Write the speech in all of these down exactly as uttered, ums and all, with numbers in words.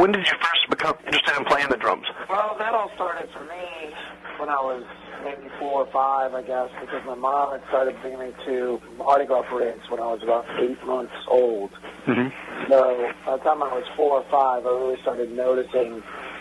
When did you first become interested in playing the drums? Well, that all started for me when I was maybe four or five, I guess, because my mom had started bringing me to Mardi Gras parades when I was about eight months old. Mm-hmm. So by the time I was four or five, I really started noticing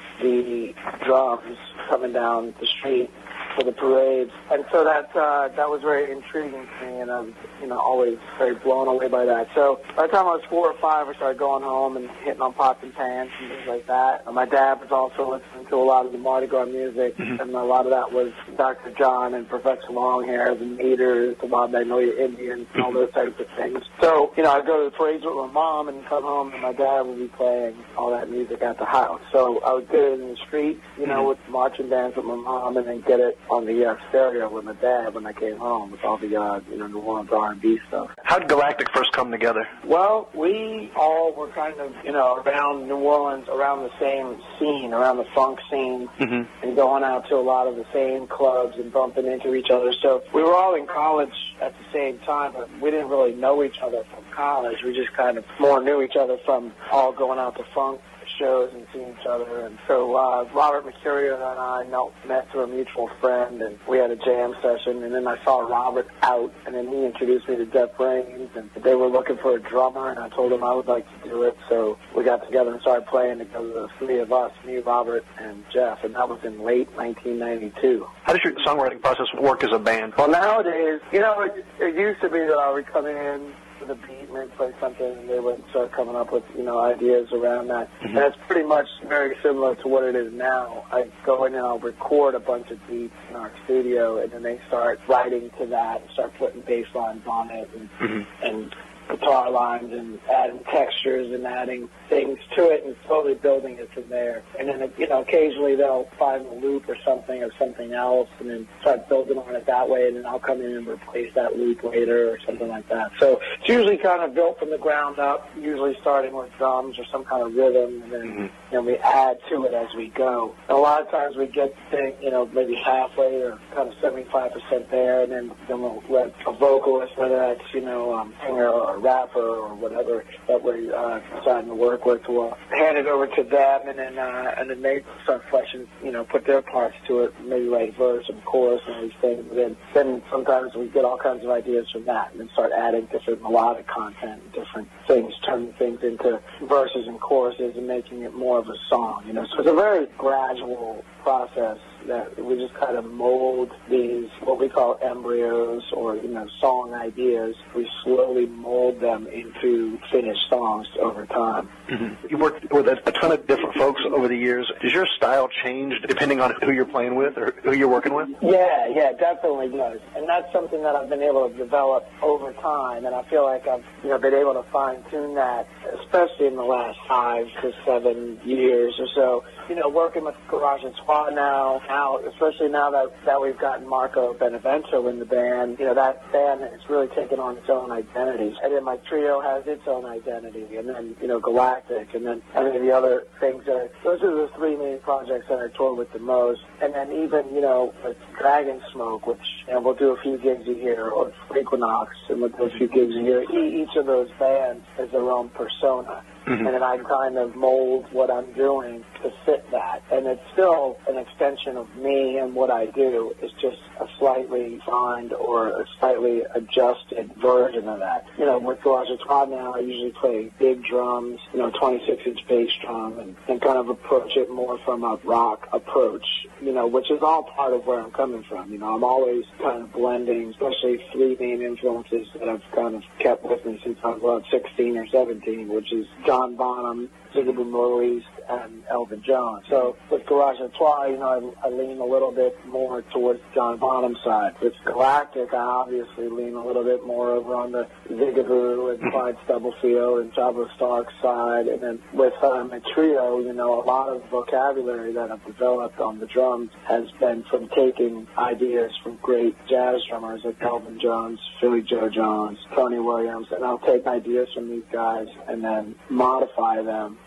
the drums coming down the street for the parades, and so that uh, that was very intriguing to me, and I was, you know, always very blown away by that. So by the time I was four or five, I started going home and hitting on pots and pans and things like that. And my dad was also listening to a lot of the Mardi Gras music, mm-hmm. and a lot of that was Doctor John and Professor Longhair, the Meters, the Wild Magnolia Indians, and all those types of things. So, you know, I'd go to the parades with my mom and come home, and my dad would be playing all that music at the house. So I would get it in the street, you know, mm-hmm. with marching bands with my mom, and then get it on the uh, stereo with my dad when I came home with all the, uh, you know, New Orleans R and B stuff. How did Galactic first come together? Well, we all were kind of, you know, around New Orleans, around the same scene, around the funk scene, mm-hmm. and going out to a lot of the same clubs and bumping into each other. So we were all in college at the same time, but we didn't really know each other from college. We just kind of more knew each other from all going out to funk shows and seeing each other. And so uh, Robert Mercurio and I know, met through a mutual friend, and we had a jam session, and then I saw Robert out, and then he introduced me to Death Brains, and they were looking for a drummer, and I told him I would like to do it. So we got together and started playing together, the three of us, me, Robert, and Jeff, and that was in late nineteen ninety-two. How does your songwriting process work as a band? Well, nowadays, you know, it, it used to be that I would come in with a beat and they'd play something, and they would start coming up with, you know, ideas around that. Mm-hmm. And that's pretty much very similar to what it is now. I go in and I'll record a bunch of beats in our studio, and then they start writing to that and start putting bass lines on it and, mm-hmm. and guitar lines and adding textures and adding things to it and slowly building it from there. And then, you know, occasionally they'll find a loop or something or something else and then start building on it that way, and then I'll come in and replace that loop later or something like that. So it's usually kind of built from the ground up, usually starting with drums or some kind of rhythm, and then mm-hmm. you know, we add to it as we go. And a lot of times we get the thing, you know, maybe halfway or kind of seventy-five percent there, and then, then we'll let a vocalist, whether that's, you know, um, singer or rapper or whatever that we're uh, deciding to work with, we'll hand it over to them, and then uh, and then they start fleshing, you know, put their parts to it, maybe write verse and chorus and these things. And then, then sometimes we get all kinds of ideas from that, and then start adding different melodic content and different things, turning things into verses and choruses and making it more of a song, you know. So it's a very gradual process that we just kind of mold these, what we call embryos or, you know, song ideas. We slowly mold them into finished songs over time. Mm-hmm. You worked with a, a ton of different folks over the years. Does your style change depending on who you're playing with or who you're working with? Yeah, yeah, definitely does. And that's something that I've been able to develop over time, and I feel like I've, you know, been able to fine-tune that, especially in the last five to seven years or so. You know, working with Garage and Squad now, now, especially now that, that we've gotten Marco Benevento in the band, you know, that band has really taken on its own identity. And then my trio has its own identity, and then, you know, Galactic, and then any of the other things that are, those are the three main projects that I toured with the most. And then even, you know, with Dragon Smoke, which, you know, we'll do a few gigs a year, or Equinox, and we'll do a few gigs a year. E- each of those bands has their own persona. Mm-hmm. And then I kind of mold what I'm doing to fit that. And it's still an extension of me and what I do. It's just a slightly refined or a slightly adjusted version of that. You know, with Garage and Squad now, I usually play big drums, you know, twenty-six inch bass drum, and, and kind of approach it more from a rock approach, you know, which is all part of where I'm coming from. You know, I'm always kind of blending, especially three main influences that I've kind of kept with me since I was about sixteen or seventeen, which is John Bonham, Ziggy Maurice, and Elvin Jones. So with Garage and Squad, you know, I, I lean a little bit more towards John Bonham's side. With Galactic, I obviously lean a little bit more over on the Zigaboo and Clyde Stubblefield and Jabba Stark's side. And then with uh, my trio, you know, a lot of vocabulary that I've developed on the drums has been from taking ideas from great jazz drummers like Elvin Jones, Philly Joe Jones, Tony Williams, and I'll take ideas from these guys and then modify them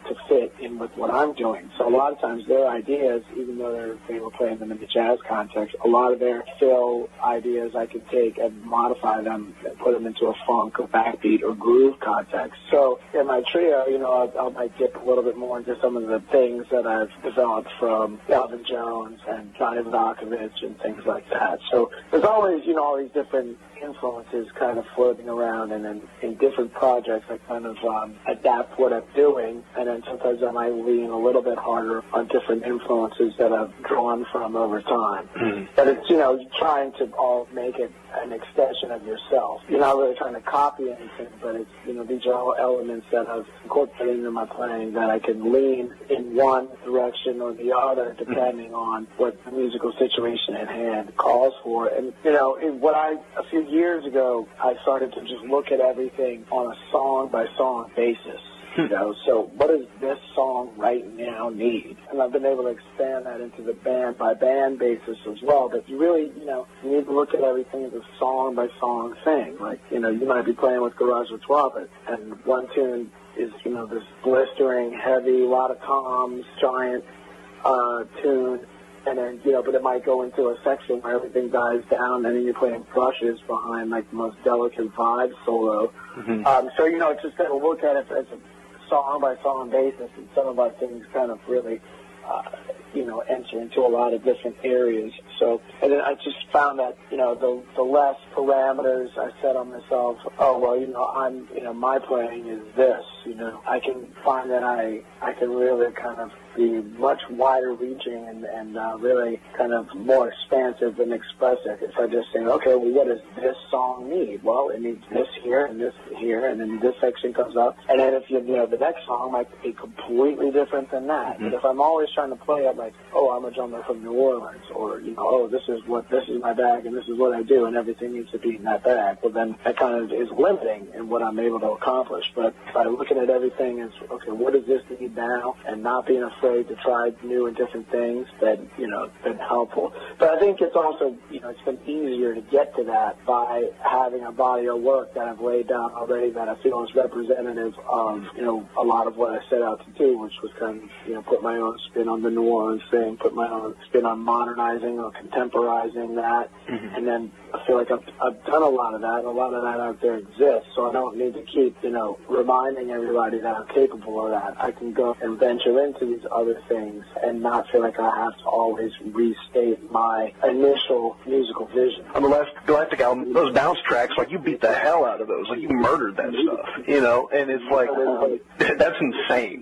to fit in with what I'm doing. So a lot of times their ideas, even though they're, they were playing them in the jazz context, a lot of their fill ideas I could take and modify them and put them into a funk or backbeat or groove context. So in my trio, you know, I'll, I'll might dip a little bit more into some of the things that I've developed from Elvin Jones and Johnny Vodakovich and things like that. So there's always, you know, all these different influences kind of floating around, and then in different projects I kind of um, adapt what I'm doing, and then sometimes I might lean a little bit harder on different influences that I've drawn from over time. Mm-hmm. But it's, you know, trying to all make it an extension of yourself. You're not really trying to copy anything, but it's, you know, these are all elements that I've incorporated into my playing that I can lean in one direction or the other depending on what the musical situation at hand calls for. And, you know, in what I, a few years ago, I started to just look at everything on a song-by-song basis. You know, so what does this song right now need? And I've been able to expand that into the band-by-band basis as well. But you really, you know, you need to look at everything as a song-by-song thing. Like, you know, you might be playing with Garage Repertoire, but and one tune is, you know, this blistering, heavy, a lot of toms, giant uh, tune. And then, you know, but it might go into a section where everything dies down, and then you're playing brushes behind, like, the most delicate vibe solo. Mm-hmm. Um, so, you know, it's just kind of look at it as a song-by-song basis, and some of our things kind of really, uh, you know, enter into a lot of different areas. So, and then I just found that, you know, the, the less parameters I set on myself, oh, well, you know, I'm, you know, my playing is this, you know, I can find that I, I can really kind of be much wider reaching and, and uh, really kind of more expansive and expressive. If I just say, okay, well, what does this song need? Well, it needs this here and this here, and then this section comes up. And then if you, you know, the next song might be completely different than that. Mm-hmm. But if I'm always trying to play it like, oh, I'm a drummer from New Orleans, or, you know, oh, this is what, this is my bag and this is what I do, and everything needs to be in that bag, well, then that kind of is limiting in what I'm able to accomplish. But by looking at everything as, okay, what does this need now, and not being afraid to try new and different things, that, you know, been helpful. But I think it's also, you know, it's been easier to get to that by having a body of work that I've laid down already that I feel is representative of, you know, a lot of what I set out to do, which was kind of, you know, put my own spin on the New Orleans thing, put my own spin on modernizing or contemporizing that, mm-hmm. and then I feel like I've, I've done a lot of that, and a lot of that out there exists, so I don't need to keep, you know, reminding everybody that I'm capable of that. I can go and venture into these other things and not feel like I have to always restate my initial musical vision. On the last Galactic album, those bounce tracks, like, you beat the hell out of those. Like, you murdered that stuff, you know, and it's like, that's insane.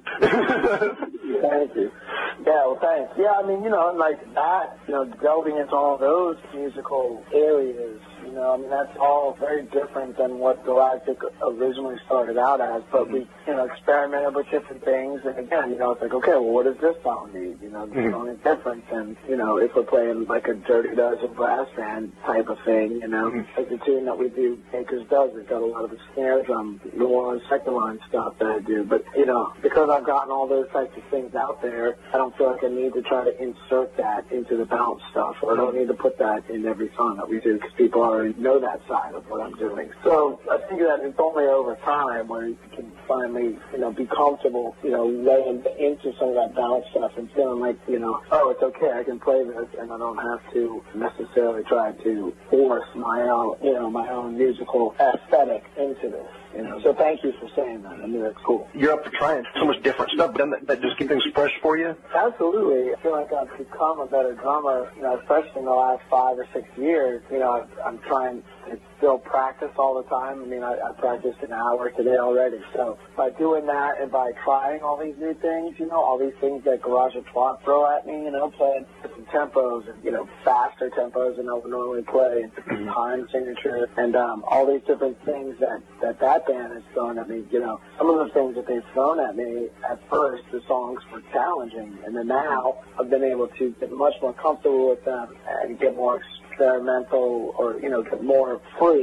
Thank you. Yeah, well, thanks. Yeah, I mean, you know, like that, you know, delving into all those musical areas, you know, I mean, that's all very different than what Galactic originally started out as, but mm-hmm. we, you know, experimented with different things, and again, you know, it's like, okay, well, what does this song need? You know, there's mm-hmm. only difference than, you know, if we're playing like a Dirty Dozen brass band type of thing, you know, mm-hmm. like the tune that we do, Baker's Dozen, got a lot of the snare drum, New Orleans second line stuff that I do, but, you know, because I've gotten all those types of things out there, I don't feel like I need to try to insert that into the bounce stuff, or I don't need to put that in every song that we do, because people already know that side of what I'm doing. So I think that it's only over time where you can finally, you know, be comfortable, you know, laying into some of that bounce stuff and feeling like, you know, oh, it's okay, I can play this, and I don't have to necessarily try to force my own, you know, my own musical aesthetic into this. You know, so thank you for saying that. I mean, that's cool. You're up for trying so much different stuff, but that, that just keep things fresh for you? Absolutely. I feel like I've become a better drummer, you know, especially in the last five or six years. You know, I've, I'm trying to still practice all the time. I mean, I, I practiced an hour today already. So by doing that and by trying all these new things, you know, all these things that Garage Repertoire throw at me, you know, playing different tempos and, you know, faster tempos than I would normally play, and different time signature, and um, all these different things that, that that band has thrown at me. You know, some of the things that they've thrown at me, at first, the songs were challenging, and then now I've been able to get much more comfortable with them and get more experimental, or, you know, get more free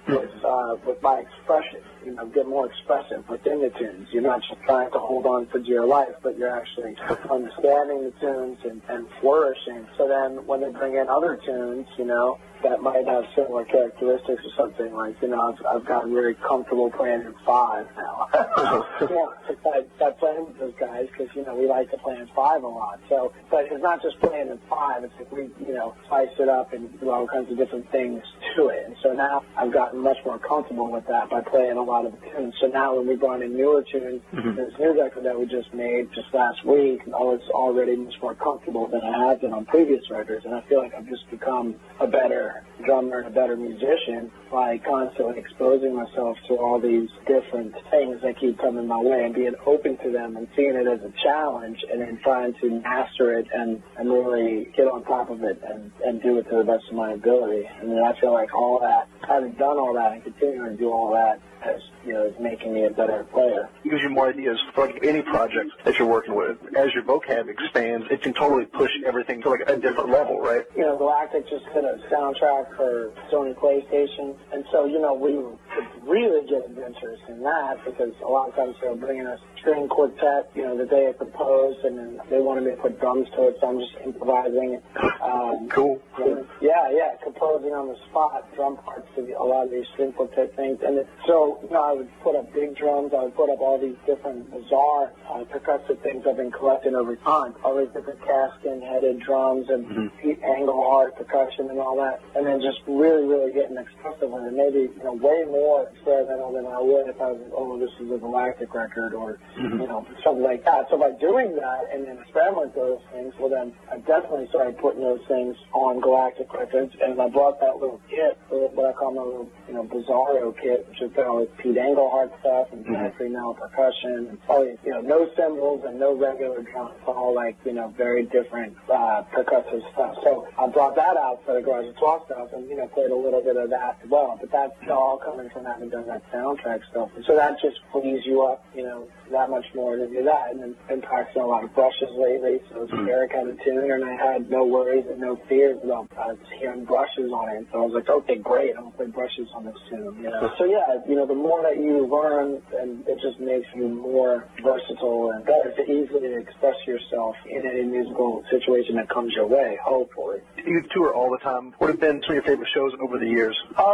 with, uh, with my expression, you know, get more expressive within the tunes. You're not just trying to hold on for dear life, but you're actually understanding the tunes and, and flourishing. So then when they bring in other tunes, you know, that might have similar characteristics or something, like, you know, I've, I've gotten very comfortable playing in five now. yeah, I, I play with those guys because, you know, we like to play in five a lot. So, but it's not just playing in five. It's like we, you know, spice it up and do all kinds of different things to it. And so now I've gotten much more comfortable with that by playing a lot of the tunes. So now when we brought in newer tunes, mm-hmm. this new record that we just made just last week, I was already much more comfortable than I have been on previous records. And I feel like I've just become a better drummer and a better musician by constantly exposing myself to all these different things that keep coming my way and being open to them and seeing it as a challenge and then trying to master it and, and really get on top of it and, and do it to the best of my ability. And then I feel like all that, having done all that and continuing to do all that, has, you know, is making me a better player. It gives you more ideas for like any project that you're working with. As your vocab expands, it can totally push everything to like a different level, right? You know, Galactic just did a soundtrack for Sony PlayStation, and so, you know, we could really get adventurous in that because a lot of times they'll bring in a string quartet, you know, that they had proposed, and then they wanted me to put drums to it, so I'm just improvising. Um, cool. cool. Yeah, yeah, composing on the spot drum parts to a lot of these string quartet things, and it, so you know, I would put up big drums. I would put up all these different bizarre uh, percussive things I've been collecting over time. All these different Caskin-headed drums and mm-hmm. angle hard percussion and all that. And then just really, really getting expressive with it. Maybe, you know, way more experimental than I would if I was, oh, this is a Galactic record or, mm-hmm. you know, something like that. So by doing that and then experimenting with those things, well, then I definitely started putting those things on Galactic records. And I brought that little kit, what I call my little, you know, Bizarro kit, which is all with Pete Engelhardt stuff and mm-hmm. now percussion and all these, you know, no cymbals and no regular drums, all like, you know, very different uh, percussive stuff. So I brought that out for the Garage of Twelve stuff and, you know, played a little bit of that as well. But that's all coming from having done that soundtrack stuff. And so that just frees you up, you know, that much more to do that. And then been practicing a lot of brushes lately, so mm-hmm. Eric had a tune and I had no worries and no fears about uh, hearing brushes on it. So I was like, okay, great, I'm going to play brushes on this tune, you know. So yeah, you know, the more that you learn, and it just makes you more versatile and better to easily express yourself in any musical situation that comes your way, hopefully. You tour all the time. What have been some of your favorite shows over the years?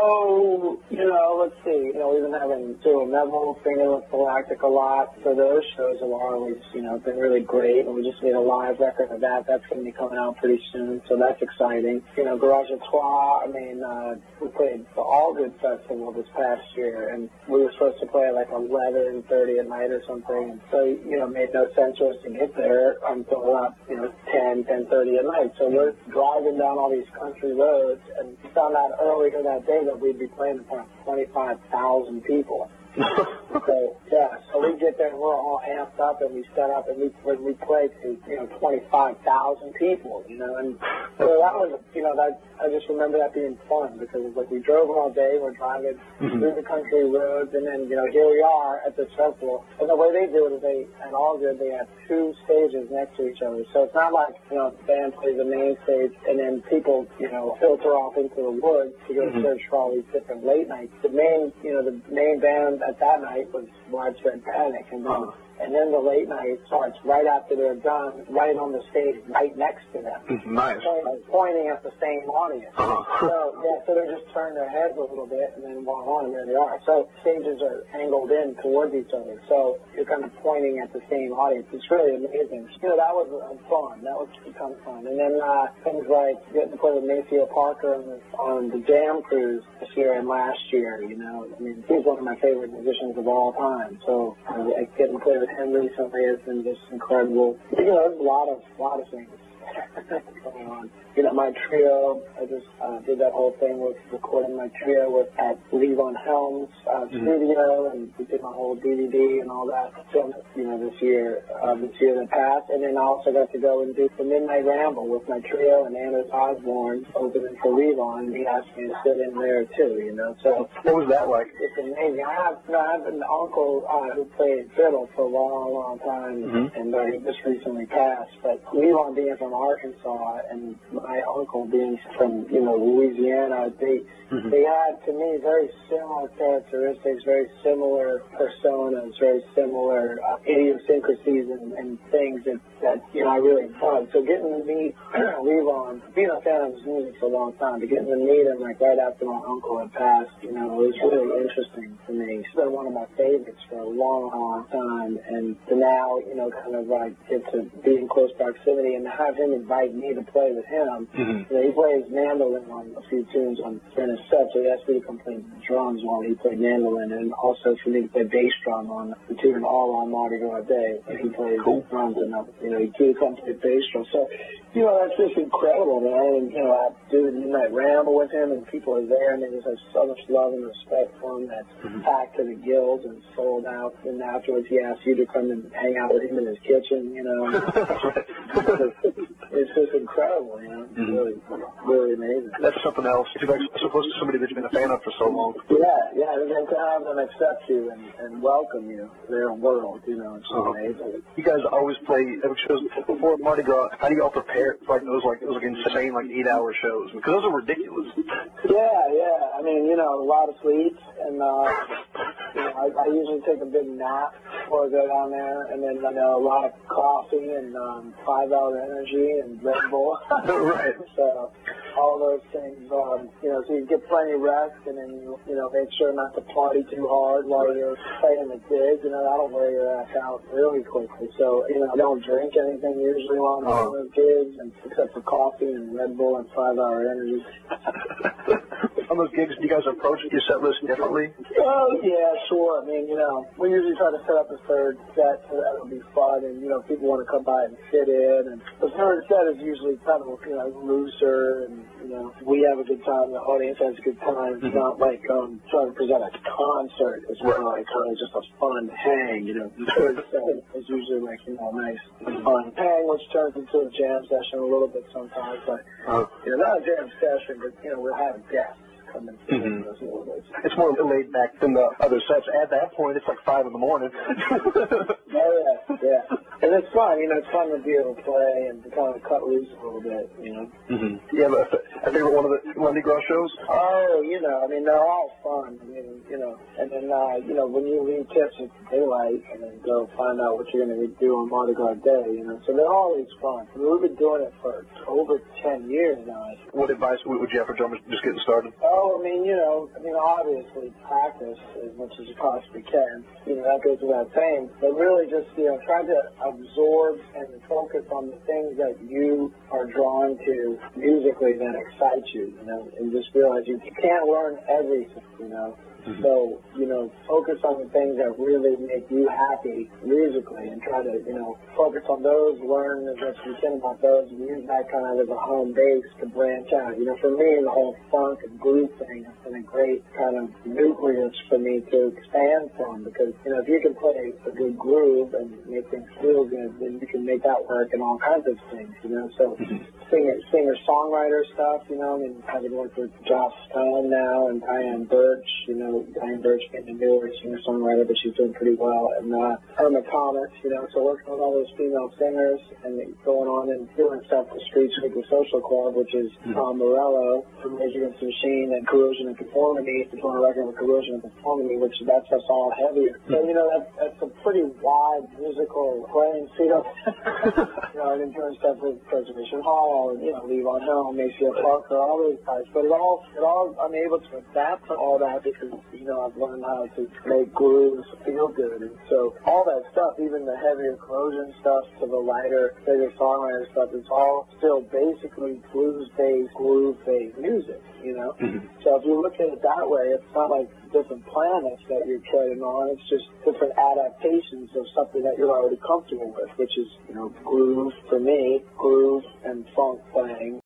Oh, you know, let's see. You know, we've been having Joe Neville singing with Galactic a lot. So those shows have always, you know, been really great. And we just made a live record of that. That's going to be coming out pretty soon. So that's exciting. You know, Garage à Trois, I mean, uh, we played the All Good Festival this past year. And we were supposed to play at like eleven thirty at night or something. And so, you know, it made no sense for us to get there until about, you know, ten, ten thirty at night. So we're driving down all these country roads and found out earlier that day that we'd be playing in front of twenty-five thousand people. So, yeah, so we get there and we're all amped up and we set up and we, we play to, you know, twenty-five thousand people, you know, and so that was, you know, that, I just remember that being fun because it's like we drove all day, we're driving mm-hmm. through the country roads, and then, you know, here we are at this festival. And the way they do it is they, at All Good, they have two stages next to each other. So it's not like, you know, the band plays the main stage and then people, you know, filter off into the woods to go mm-hmm. search for all these different late nights. The main, you know, the main band at that night was Widespread Panic, and then uh-huh. and then the late night starts right after they're done, right on the stage, right next to them. Nice. So, pointing at the same audience. Uh-huh. So yeah, so they just turn their heads a little bit and then walk on, and there they are. So stages are angled in towards each other, so you're kind of pointing at the same audience. It's really amazing. You know, that was uh, fun. That was kind of fun. And then uh, things like getting to play with Maceo Parker on the, on the Jam Cruise this year and last year. You know, I mean, he's one of my favorite musicians of all time. So uh, getting to play with him recently has been just incredible. You know, there's a lot of, lot of things going on. You know, my trio, I just uh, did that whole thing with recording my trio with at Levon Helms uh, mm-hmm. studio, and we did my whole D V D and all that film, you know, this year, uh, this year that passed. And then I also got to go and do the Midnight Ramble with my trio and Anders Osborne opening for Levon, and he asked me to sit in there too, you know. So what was that like? It's amazing. I have, you know, I have an uncle uh, who played fiddle for a long, long time, mm-hmm. and uh, he just recently passed. But Levon being from Arkansas, and my uncle being from, you know, Louisiana, they mm-hmm. they had, to me, very similar characteristics, very similar personas, very similar uh, idiosyncrasies and, and things that, that, you know, I really dug. So getting to meet Levon, being a fan of his music for a long time, but getting to meet him, like, right after my uncle had passed, you know, it was really interesting to me. He's been one of my favorites for a long, long time, and to now, you know, kind of like get to be in close proximity and have him invite me to play with him. Mm-hmm. You know, he plays mandolin on a few tunes on Furnace Set, so he asked me to come play drums while he played mandolin, and also for me to play bass drum on the tune All on Mardi Gras Day, and he plays cool. drums, and, you know, he did come play bass drum. So, you know, that's just incredible, man. And, you know, I do the Midnight Ramble with him, and people are there, and they just have so much love and respect for him that's mm-hmm. packed to the gills and sold out. And afterwards, he asked you to come and hang out with him in his kitchen, you know. It's just incredible, you know. It's mm-hmm. really, really amazing. That's something else. You're like so close to somebody that you've been a fan of for so long. Yeah, yeah, and then to have them accept you and, and welcome you to their world, you know, it's uh-huh. amazing. You guys always play epic shows before Mardi Gras. How do you all prepare for like those like those like insane like eight hour shows? Because those are ridiculous. Yeah, yeah. I mean, you know, a lot of sleep, and uh, you know, I, I usually take a big nap before I go down there, and then you know, a lot of coffee and um, five hour energy and Red Bull. Right. So all those things, um, you know, so you get plenty of rest, and then you, you know, make sure not to party too hard while you're playing the gigs. You know, that'll wear your ass out really quickly. So, you know, I don't drink anything usually while I'm doing those gigs, and except for coffee and Red Bull and five hour energy. On those gigs, do you guys approach your set list differently? Oh, yeah, sure. I mean, you know, we usually try to set up a third set so that it'll be fun, and, you know, people want to come by and fit in. And the third set is usually kind of, you know, looser, and, you know, we have a good time, the audience has a good time. It's mm-hmm. not like um, trying to present a concert. It's more like kind of just a fun hang, you know. The third set is usually like, you know, nice, fun hang, which turns into a jam session a little bit sometimes. But, uh, you know, not a jam session, but, you know, we'll have guests. Mm-hmm. It's more laid back than the other sets. At that point, it's like five in the morning. Oh, yeah, yeah. And it's fun, you know, it's fun to be able to play and to kind of cut loose a little bit, you know. Mm-hmm. You have a, a favorite one of the Mardi Gras shows? Oh, you know, I mean, they're all fun. I mean, you know, and then, uh, you know, when you leave tips at daylight and then go find out what you're going to do on Mardi Gras Day, you know, so they're always fun. I mean, we've been doing it for over ten years now. What advice would you have for drummers just getting started? Oh, I mean, you know, I mean, obviously practice as much as you possibly can. You know, that goes without saying. But really just, you know, try to absorb and focus on the things that you are drawn to musically that excite you, you know, and just realize you can't learn everything, you know. Mm-hmm. So, you know, focus on the things that really make you happy musically and try to, you know, focus on those, learn as much as you can about those, and use that kind of as a home base to branch out. You know, for me, the whole funk and groove thing has been a great kind of nucleus for me to expand from because, you know, if you can play a good groove and make things feel good, then you can make that work in all kinds of things, you know. So singer, singer-songwriter stuff, you know, I mean, having worked with Joss Stone now and Diane Birch, you know, Diane Birch being a newer singer-songwriter, but she's doing pretty well. And uh, Irma Thomas, you know, so working with all those female singers and going on and doing stuff with Street Sweeper Social Club, which is Tom Morello from Rage Against the Machine and Corrosion and Conformity, doing a record with Corrosion and Conformity, which that's us all heavier. So, you know, that, that's a pretty wide musical playing field. You know, and in terms of stuff with Preservation Hall and, you know, Levon Helm, Maceo Parker, all those guys. But it all, it all, I'm able to adapt to all that because, you know, I've learned how to make grooves feel good. And so all that stuff, even the heavier Corrosion stuff to the lighter, bigger songwriter stuff, it's all still basically blues-based, groove-based music, you know? Mm-hmm. So if you look at it that way, it's not like different planets that you're treading on. It's just different adaptations of something that you're already comfortable with, which is, you know, groove for me, groove and funk playing.